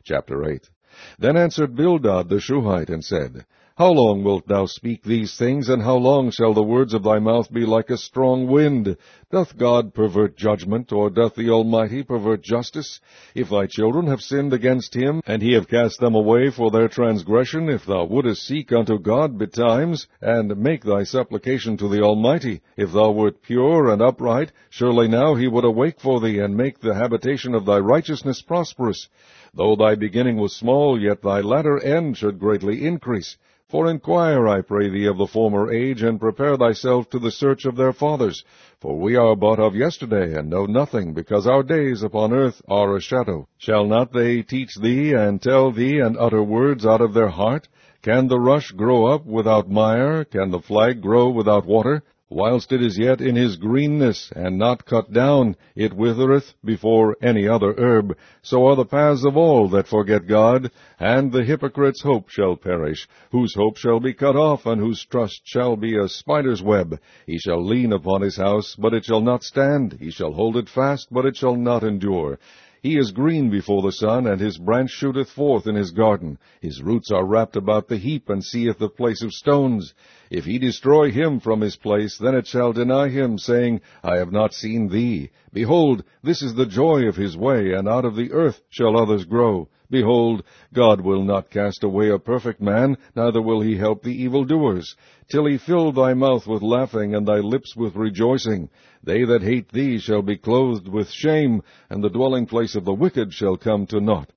Chapter 8. Then answered Bildad the Shuhite, and said, How long wilt thou speak these things, and how long shall the words of thy mouth be like a strong wind? Doth God pervert judgment, or doth the Almighty pervert justice? If thy children have sinned against him, and he have cast them away for their transgression, if thou wouldest seek unto God betimes, and make thy supplication to the Almighty, if thou wert pure and upright, surely now he would awake for thee, and make the habitation of thy righteousness prosperous. Though thy beginning was small, yet thy latter end should greatly increase. For inquire, I pray thee, of the former age, and prepare thyself to the search of their fathers. For we are but of yesterday, and know nothing, because our days upon earth are a shadow. Shall not they teach thee, and tell thee, and utter words out of their heart? Can the rush grow up without mire? Can the flag grow without water? Whilst it is yet in his greenness, and not cut down, it withereth before any other herb. So are the paths of all that forget God, and the hypocrite's hope shall perish, whose hope shall be cut off, and whose trust shall be a spider's web. He shall lean upon his house, but it shall not stand. He shall hold it fast, but it shall not endure. He is green before the sun, and his branch shooteth forth in his garden. His roots are wrapped about the heap, and seeth the place of stones. If he destroy him from his place, then it shall deny him, saying, I have not seen thee. Behold, this is the joy of his way, and out of the earth shall others grow. Behold, God will not cast away a perfect man, neither will he help the evildoers, till he fill thy mouth with laughing, and thy lips with rejoicing. They that hate thee shall be clothed with shame, and the dwelling place of the wicked shall come to naught.